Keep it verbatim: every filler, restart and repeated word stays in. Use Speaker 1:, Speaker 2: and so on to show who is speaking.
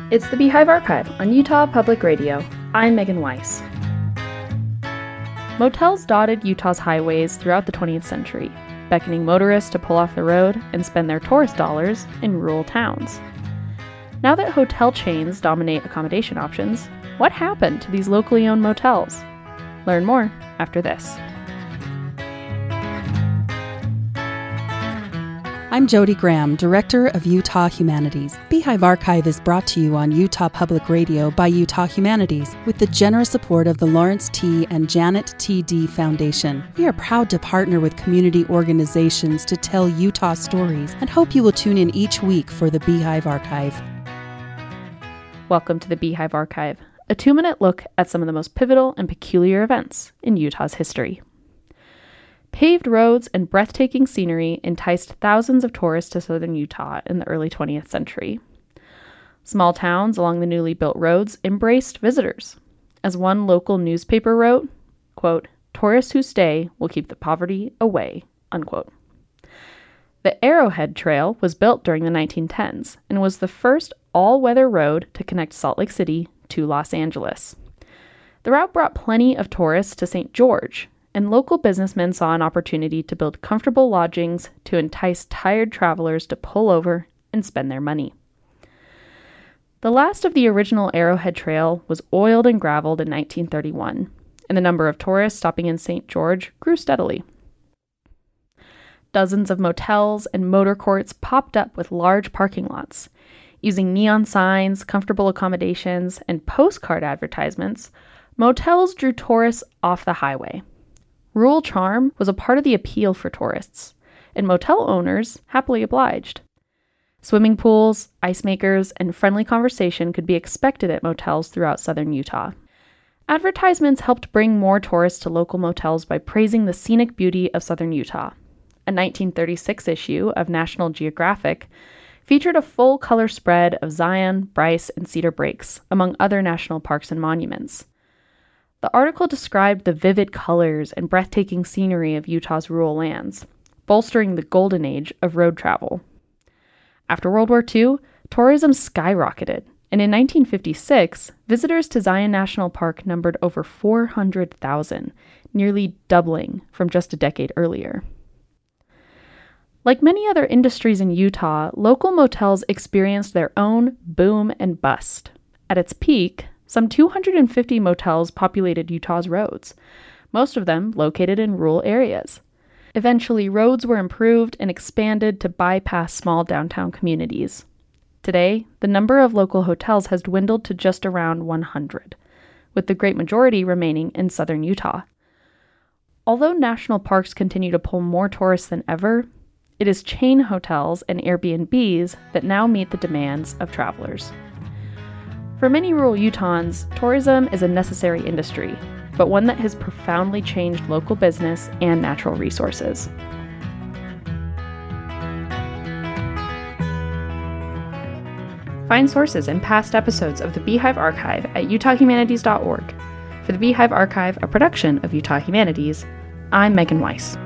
Speaker 1: It's the Beehive Archive on Utah Public Radio. I'm Megan Weiss. Motels dotted Utah's highways throughout the twentieth century, beckoning motorists to pull off the road and spend their tourist dollars in rural towns. Now that hotel chains dominate accommodation options, what happened to these locally owned motels? Learn more after this.
Speaker 2: I'm Jody Graham, Director of Utah Humanities. Beehive Archive is brought to you on Utah Public Radio by Utah Humanities with the generous support of the Lawrence T. and Janet T. D. Foundation. We are proud to partner with community organizations to tell Utah stories and hope you will tune in each week for the Beehive Archive.
Speaker 1: Welcome to the Beehive Archive, a two-minute look at some of the most pivotal and peculiar events in Utah's history. Paved roads and breathtaking scenery enticed thousands of tourists to southern Utah in the early twentieth century. Small towns along the newly built roads embraced visitors. As one local newspaper wrote, quote, "Tourists who stay will keep the poverty away," unquote. The Arrowhead Trail was built during the nineteen tens and was the first all-weather road to connect Salt Lake City to Los Angeles. The route brought plenty of tourists to Saint George, and local businessmen saw an opportunity to build comfortable lodgings to entice tired travelers to pull over and spend their money. The last of the original Arrowhead Trail was oiled and graveled in nineteen thirty-one, and the number of tourists stopping in Saint George grew steadily. Dozens of motels and motor courts popped up with large parking lots. Using neon signs, comfortable accommodations, and postcard advertisements, motels drew tourists off the highway. Rural charm was a part of the appeal for tourists, and motel owners happily obliged. Swimming pools, ice makers, and friendly conversation could be expected at motels throughout southern Utah. Advertisements helped bring more tourists to local motels by praising the scenic beauty of southern Utah. A nineteen thirty-six issue of National Geographic featured a full-color spread of Zion, Bryce, and Cedar Breaks, among other national parks and monuments. The article described the vivid colors and breathtaking scenery of Utah's rural lands, bolstering the golden age of road travel. After World War Two, tourism skyrocketed, and in nineteen fifty-six, visitors to Zion National Park numbered over four hundred thousand, nearly doubling from just a decade earlier. Like many other industries in Utah, local motels experienced their own boom and bust. At its peak, some two hundred fifty motels populated Utah's roads, most of them located in rural areas. Eventually, roads were improved and expanded to bypass small downtown communities. Today, the number of local hotels has dwindled to just around one hundred, with the great majority remaining in southern Utah. Although national parks continue to pull more tourists than ever, it is chain hotels and Airbnbs that now meet the demands of travelers. For many rural Utahns, tourism is a necessary industry, but one that has profoundly changed local business and natural resources. Find sources and past episodes of the Beehive Archive at utah humanities dot org. For the Beehive Archive, a production of Utah Humanities, I'm Megan Weiss.